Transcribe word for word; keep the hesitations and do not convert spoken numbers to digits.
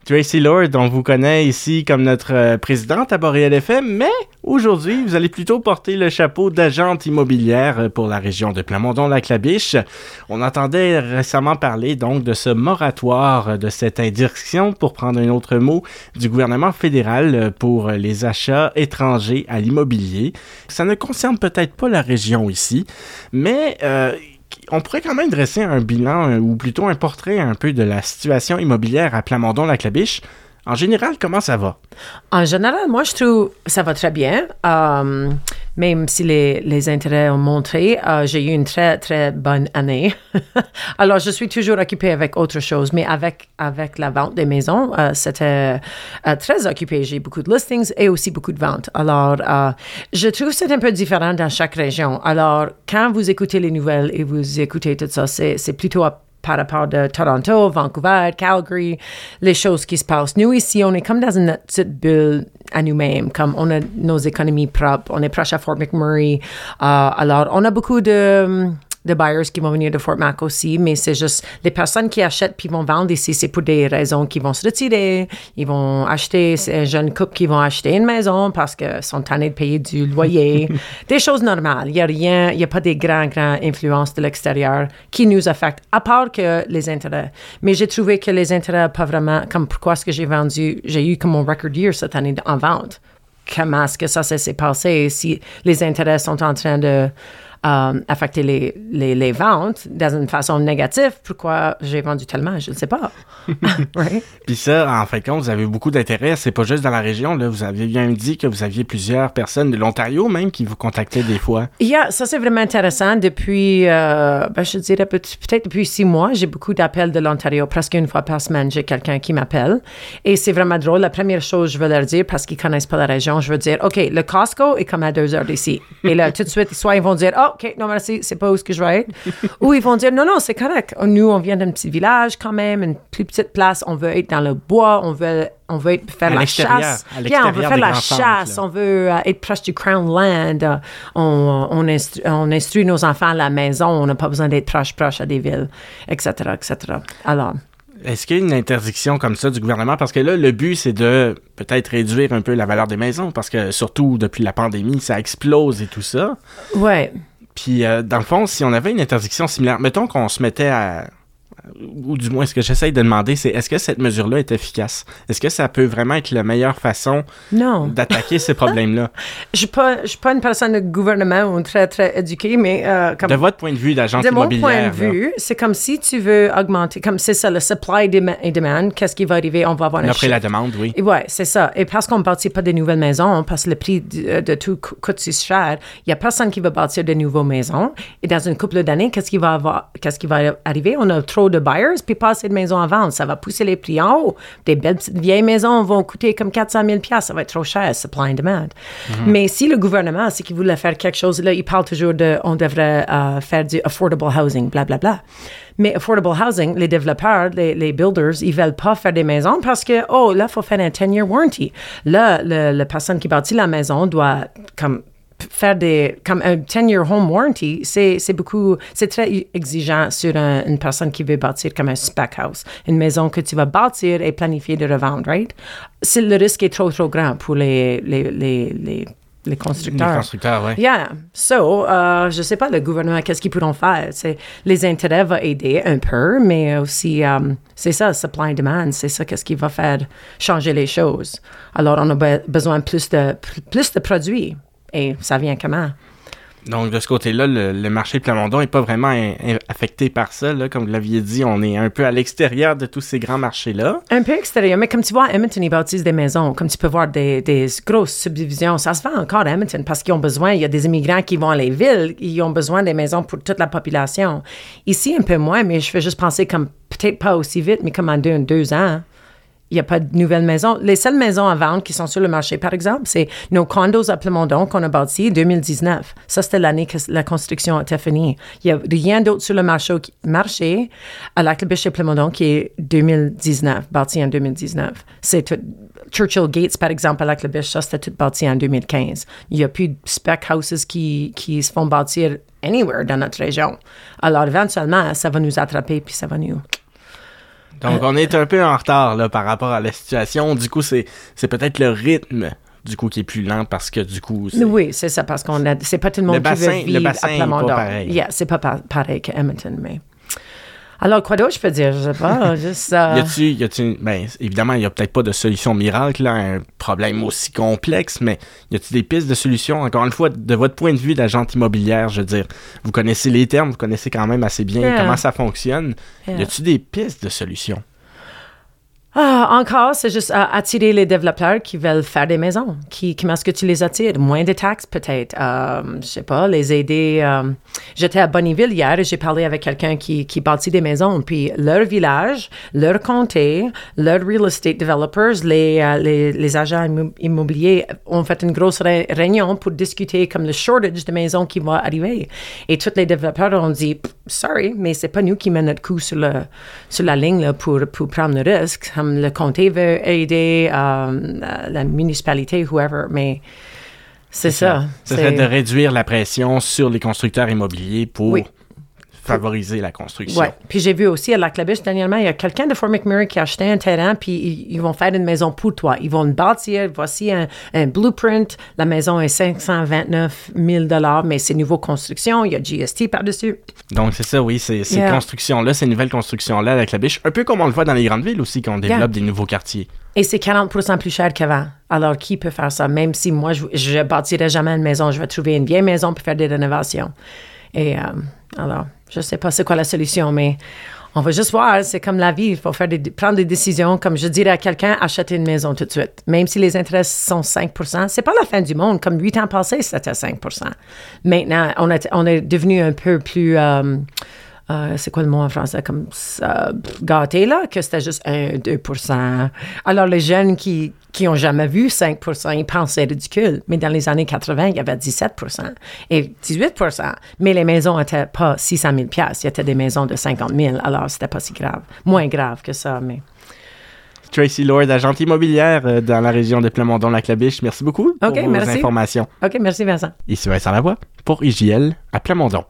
Tracy Lord, on vous connaît ici comme notre euh, présidente à Boréal F M, mais aujourd'hui, vous allez plutôt porter le chapeau d'agente immobilière pour la région de Plamondon-Lac-La-Biche. On entendait récemment parler donc de ce moratoire, de cette interdiction, pour prendre un autre mot, du gouvernement fédéral pour les achats étrangers à l'immobilier. Ça ne concerne peut-être pas la région ici, mais... Euh, on pourrait quand même dresser un bilan, ou plutôt un portrait un peu de la situation immobilière à Plamondon-Lac-La-Biche. En général, comment ça va? En général, moi, je trouve que ça va très bien. Euh, même si les, les intérêts ont montré, euh, j'ai eu une très, très bonne année. Alors, je suis toujours occupée avec autre chose, mais avec, avec la vente des maisons, euh, c'était euh, très occupé. J'ai beaucoup de listings et aussi beaucoup de ventes. Alors, euh, je trouve que c'est un peu différent dans chaque région. Alors, quand vous écoutez les nouvelles et vous écoutez tout ça, c'est, c'est plutôt à par rapport de Toronto, Vancouver, Calgary, les choses qui se passent. Nous, ici, on est comme dans une petite bulle à nous-mêmes, comme on a nos économies propres, on est proche à Fort McMurray. Euh, alors, on a beaucoup de... de buyers qui vont venir de Fort Mac aussi, mais c'est juste les personnes qui achètent puis vont vendre ici, c'est pour des raisons qu'ils vont se retirer, ils vont acheter, c'est un jeune couple qui vont acheter une maison parce qu'ils sont tannés de payer du loyer, des choses normales. Il n'y a rien, il n'y a pas des grands, grands influences de l'extérieur qui nous affectent, à part que les intérêts. Mais j'ai trouvé que les intérêts pas vraiment, comme pourquoi est-ce que j'ai vendu, j'ai eu comme mon record year cette année en vente. Comment est-ce que ça, ça s'est passé si les intérêts sont en train de Um, affecter les, les, les ventes d'une façon négative, pourquoi j'ai vendu tellement, je ne sais pas. Right? Puis ça, en fin de compte, vous avez beaucoup d'intérêt, c'est pas juste dans la région, là, vous avez bien dit que vous aviez plusieurs personnes de l'Ontario même qui vous contactaient des fois. Yeah, ça c'est vraiment intéressant. Depuis, euh, ben, je dirais peut- peut-être depuis six mois, j'ai beaucoup d'appels de l'Ontario, presque une fois par semaine, j'ai quelqu'un qui m'appelle. Et c'est vraiment drôle. La première chose, je veux leur dire, parce qu'ils connaissent pas la région, je veux dire, OK, le Costco est comme à deux heures d'ici. Et là, tout de suite, soit ils vont dire, oh, OK, non, merci, c'est pas où ce que je vais être. Ou ils vont dire, non, non, c'est correct. Nous, on vient d'un petit village quand même, une plus petite place. On veut être dans le bois, on veut, on veut être, faire à la chasse. À l'extérieur, yeah, on veut faire la chasse, centres, on veut uh, être proche du Crown Land. Uh, on, on, instru- on instruit nos enfants à la maison. On n'a pas besoin d'être proche, proche à des villes, et cetera, et cetera. Alors... Est-ce qu'il y a une interdiction comme ça du gouvernement? Parce que là, le but, c'est de peut-être réduire un peu la valeur des maisons, parce que surtout depuis la pandémie, ça explose et tout ça. Ouais. Puis, euh, dans le fond, si on avait une interdiction similaire, mettons qu'on se mettait à... Ou du moins, ce que j'essaye de demander, c'est est-ce que cette mesure-là est efficace? Est-ce que ça peut vraiment être la meilleure façon non. d'attaquer ces problèmes-là? Je ne suis pas une personne de gouvernement ou très, très éduquée, mais... Euh, comme, de votre point de vue d'agent immobilière. De mon point de vue, c'est comme si tu veux augmenter, comme c'est ça, le supply et demand, qu'est-ce qui va arriver? On va avoir un L'offre et shift. la demande, oui. Oui, c'est ça. Et parce qu'on ne bâtit pas de nouvelles maisons, parce que le prix de, de tout coûte si cher, il n'y a personne qui va bâtir de nouvelles maisons. Et dans une couple d'années, qu'est-ce qui va avoir, qu'est-ce qui va arriver? On a trop de buyers, puis pas assez de maisons à vendre. Ça va pousser les prix en haut. Des belles petites vieilles maisons vont coûter comme quatre cent mille dollars. Ça va être trop cher, supply and demand. Mm-hmm. Mais si le gouvernement, c'est qu'il voulait faire quelque chose, là, il parle toujours de, on devrait uh, faire du affordable housing, blablabla. Bla, bla. Mais affordable housing, les développeurs, les, les builders, ils veulent pas faire des maisons parce que, oh, là, il faut faire un ten-year warranty. Là, le, la personne qui bâtit la maison doit, comme, faire des, comme un ten-year home warranty, c'est, c'est beaucoup, c'est très exigeant sur un, une personne qui veut bâtir comme un spec house, une maison que tu vas bâtir et planifier de revendre, right? C'est, le risque est trop, trop grand pour les, les, les, les les constructeurs. Les constructeurs, oui. Yeah. So, uh, je sais pas, le gouvernement, qu'est-ce qu'ils pourront faire? C'est, les intérêts vont aider un peu, mais aussi, um, c'est ça, supply and demand, c'est ça, qu'est-ce qui va faire changer les choses. Alors, on a be- besoin plus de, plus de produits. Et ça vient comment? Donc, de ce côté-là, le, le marché de Plamondon n'est pas vraiment in, in, affecté par ça. Là. Comme vous l'aviez dit, on est un peu à l'extérieur de tous ces grands marchés-là. Un peu extérieur, mais comme tu vois, à Edmonton, ils bâtissent des maisons. Comme tu peux voir des, des grosses subdivisions. Ça se fait encore à Edmonton parce qu'ils ont besoin, il y a des immigrants qui vont à les villes, ils ont besoin des maisons pour toute la population. Ici, un peu moins, mais je fais juste penser comme, peut-être pas aussi vite, mais comme en deux, deux ans. Il n'y a pas de nouvelles maisons. Les seules maisons à vendre qui sont sur le marché, par exemple, c'est nos condos à Plamondon qu'on a bâtis en deux mille dix-neuf. Ça, c'était l'année que la construction était finie. Il n'y a rien d'autre sur le marché, marché à Lac-La-Biche et Plamondon qui est deux mille dix-neuf, bâti en deux mille dix-neuf. C'est tout. Churchill Gates, par exemple, à Lac-La-Biche, ça, c'était tout bâti en deux mille quinze. Il n'y a plus de spec houses qui, qui se font bâtir anywhere dans notre région. Alors, éventuellement, ça va nous attraper puis ça va nous... Donc, on est un peu en retard là, par rapport à la situation. Du coup, c'est, c'est peut-être le rythme du coup qui est plus lent parce que du coup... C'est... Oui, c'est ça, parce qu'on a, c'est pas tout le monde le bassin, qui veut vivre le bassin à Plamondon. Est pas pareil. Yeah, c'est pas pa- pareil que Edmonton, mais... Alors, quoi d'autre je peux dire? Je sais pas, juste... Uh... Y a-tu, y a-tu, ben, évidemment, il y a peut-être pas de solution miracle à un problème aussi complexe, mais y a-tu des pistes de solutions? Encore une fois, de votre point de vue d'agente immobilière, je veux dire, vous connaissez les termes, vous connaissez quand même assez bien Yeah. comment ça fonctionne. Yeah. Y a-tu des pistes de solutions? Ah, encore, c'est juste uh, attirer les développeurs qui veulent faire des maisons. Qui, comment est-ce que tu les attires? Moins de taxes, peut-être. Um, je sais pas, les aider. Um, j'étais à Bonnyville hier et j'ai parlé avec quelqu'un qui, qui bâtit des maisons. Puis leur village, leur comté, leurs real estate developers, les, uh, les, les agents immo- immobiliers ont fait une grosse ré- réunion pour discuter comme le shortage de maisons qui va arriver. Et tous les développeurs ont dit, sorry, mais c'est pas nous qui menons notre coup sur, le, sur la ligne là, pour, pour prendre le risque. Le comté veut aider euh, la municipalité, whoever, mais c'est, c'est ça. Ce c'est... serait de réduire la pression sur les constructeurs immobiliers pour oui. favoriser la construction. Oui. Puis j'ai vu aussi à Lac-la-Biche, dernièrement, il y a quelqu'un de Fort McMurray qui a acheté un terrain, puis ils, ils vont faire une maison pour toi. Ils vont le bâtir. Voici un, un blueprint. La maison est cinq cent vingt-neuf mille dollars, mais c'est nouveau construction. Il y a G S T par-dessus. Donc, c'est ça, oui. C'est, ces yeah. constructions-là, ces nouvelles constructions-là avec la biche, un peu comme on le voit dans les grandes villes aussi, qu'on développe yeah. des nouveaux quartiers. Et c'est quarante pour cent plus cher qu'avant. Alors, qui peut faire ça? Même si moi, je ne bâtirai jamais une maison, je vais trouver une vieille maison pour faire des rénovations. Et euh, alors, je ne sais pas c'est quoi la solution, mais on va juste voir. C'est comme la vie. Il faut faire des, prendre des décisions. Comme je dirais à quelqu'un, acheter une maison tout de suite. Même si les intérêts sont cinq pour cent, c'est pas la fin du monde. Comme huit ans passés, c'était cinq pour cent. Maintenant, on, a, on est devenu un peu plus... Euh, Euh, c'est quoi le mot en français? Comme euh, gâté, là, que c'était juste un à deux pour cent. Alors, les jeunes qui qui n'ont jamais vu cinq pour cent, ils pensent que c'est ridicule. Mais dans les années quatre-vingts, il y avait dix-sept pour cent et dix-huit pour cent. Mais les maisons n'étaient pas six cent mille dollars. Il y était des maisons de cinquante mille. Alors, c'était pas si grave. Moins grave que ça, mais... Tracy Lord, agente immobilière euh, dans la région de Plamondon-Lac-la-Biche. Merci beaucoup pour okay, vos merci. informations. OK, merci Vincent. Ici Vincent Lavoie pour I J L à Plamondon.